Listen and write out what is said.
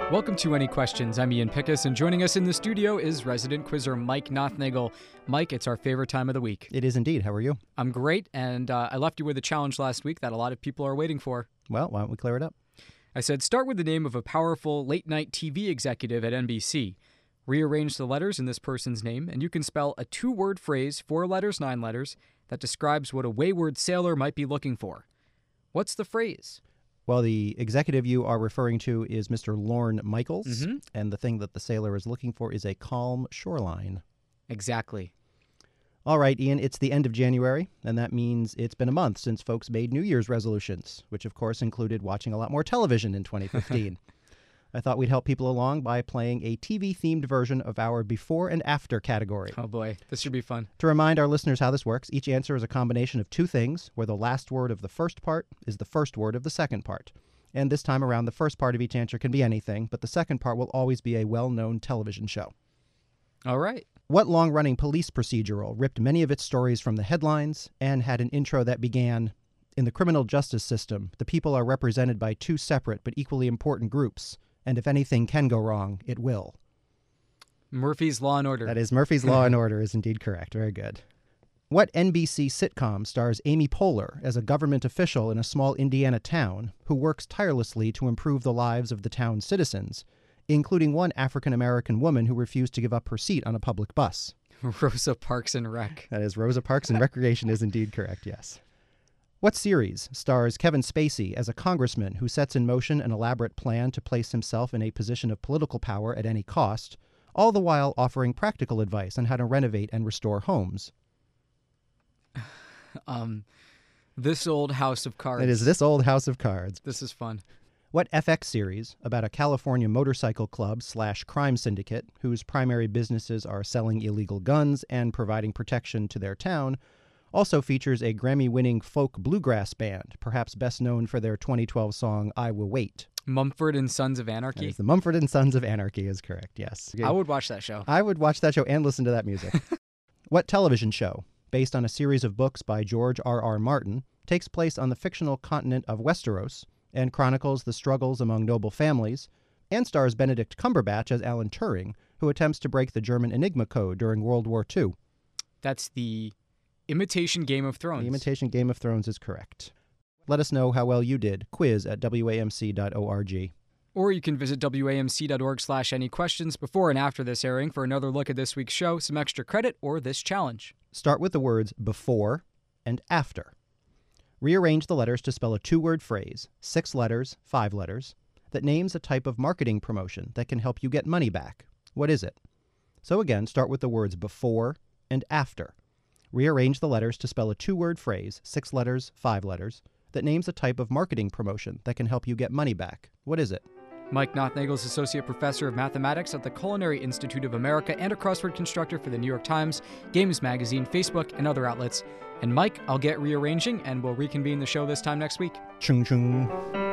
Welcome to Any Questions. I'm Ian Pickus, and joining us in the studio is resident quizzer Mike Nothnagel. Mike, it's our favorite time of the week. It is indeed. How are you? I'm great, and I left you with a challenge last week that a lot of people are waiting for. Well, why don't we clear it up? I said start with the name of a powerful late-night TV executive at NBC. Rearrange the letters in this person's name, and you can spell a two-word phrase, 4 letters, 9 letters, that describes what a wayward sailor might be looking for. What's the phrase? Well, the executive you are referring to is Mr. Lorne Michaels, and the thing that the sailor is looking for is a calm shoreline. Exactly. All right, Ian, it's the end of January, and that means it's been a month since folks made New Year's resolutions, which of course included watching a lot more television in 2015. I thought we'd help people along by playing a TV-themed version of our before and after category. Oh boy, this should be fun. To remind our listeners how this works, each answer is a combination of two things, where the last word of the first part is the first word of the second part. And this time around, the first part of each answer can be anything, but the second part will always be a well-known television show. All right. What long-running police procedural ripped many of its stories from the headlines and had an intro that began, "In the criminal justice system, the people are represented by two separate but equally important groups, and if anything can go wrong, it will"? Murphy's Law and Order. That is, Murphy's Law and Order is indeed correct. Very good. What NBC sitcom stars Amy Poehler as a government official in a small Indiana town who works tirelessly to improve the lives of the town's citizens, including one African-American woman who refused to give up her seat on a public bus? Rosa Parks and Rec. That is, Rosa Parks and Recreation is indeed correct, yes. What series stars Kevin Spacey as a congressman who sets in motion an elaborate plan to place himself in a position of political power at any cost, all the while offering practical advice on how to renovate and restore homes? This Old House of Cards. It is This Old House of Cards. This is fun. What FX series about a California motorcycle club / crime syndicate whose primary businesses are selling illegal guns and providing protection to their town also features a Grammy-winning folk bluegrass band, perhaps best known for their 2012 song I Will Wait? Mumford and Sons of Anarchy. That is, the Mumford and Sons of Anarchy is correct, yes. I would watch that show. I would watch that show and listen to that music. What television show, based on a series of books by George R.R. Martin, takes place on the fictional continent of Westeros and chronicles the struggles among noble families, and stars Benedict Cumberbatch as Alan Turing, who attempts to break the German Enigma code during World War II? That's the Imitation Game of Thrones. The Imitation Game of Thrones is correct. Let us know how well you did. Quiz at wamc.org. Or you can visit wamc.org/anyquestions before and after this airing for another look at this week's show, some extra credit, or this challenge. Start with the words before and after. Rearrange the letters to spell a two-word phrase, 6 letters, 5 letters, that names a type of marketing promotion that can help you get money back. What is it? So again, start with the words before and after. Rearrange the letters to spell a two-word phrase, 6 letters, 5 letters, that names a type of marketing promotion that can help you get money back. What is it? Mike Nothnagel is Associate Professor of Mathematics at the Culinary Institute of America and a crossword constructor for the New York Times, Games Magazine, Facebook, and other outlets. And Mike, I'll get rearranging, and we'll reconvene the show this time next week. Chung chung.